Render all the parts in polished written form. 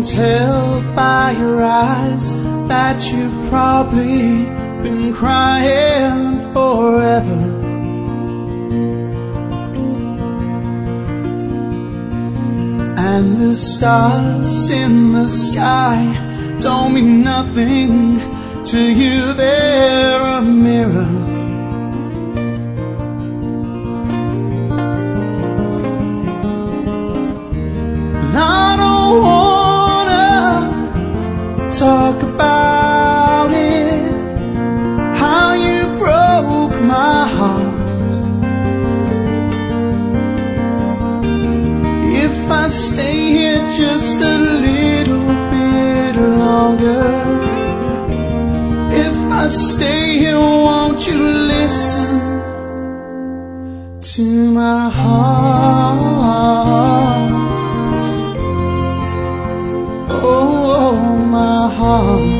tell by your eyes that you've probably been crying forever. And the stars in the sky don't mean nothing to you, they're a mirror. And I don't wanna talk about it, how you broke my heart. If I stay here just a little bit longer, if I stay here, won't you listen to my heart? Oh, my heart.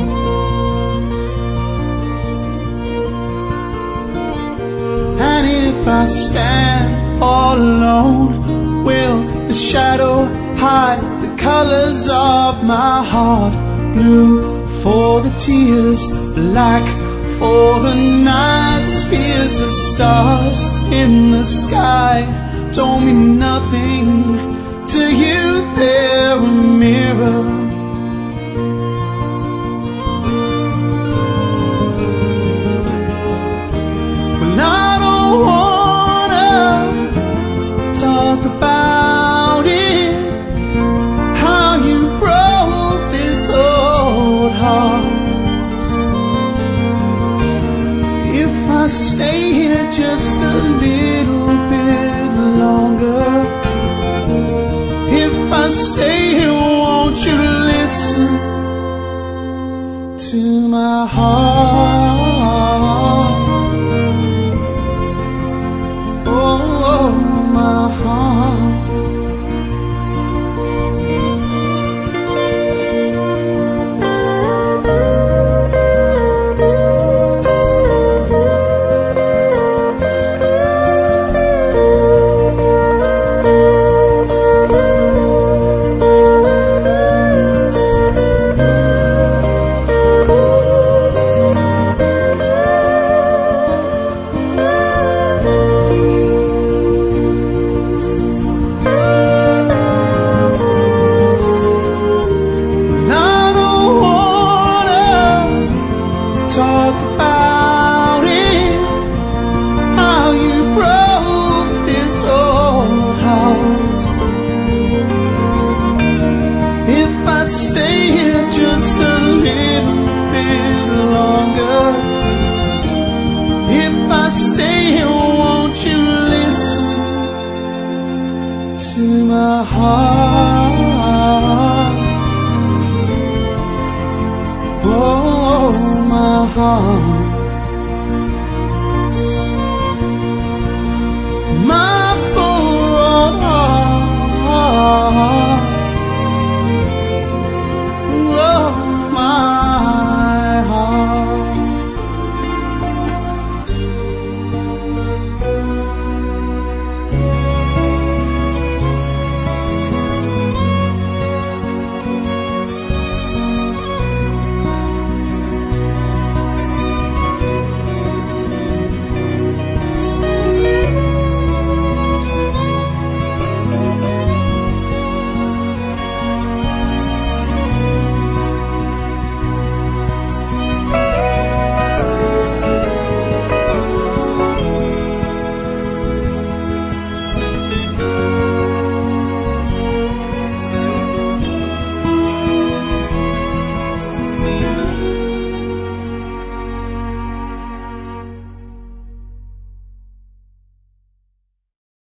And if I stand all alone, will the shadow hide the colors of my heart? Blue for the tears, black for the night's fears. The stars in the sky don't mean nothing to you, they're a mirror. Well, I don't wanna talk about it, how you broke this old heart. If I stay here just a little bit longer, if I stay here, won't you listen to my heart? Oh, my heart. Talk about it, how you broke this old heart. If I stay here just a little bit longer, if I stay here, won't you listen to my heart? Oh, my heart.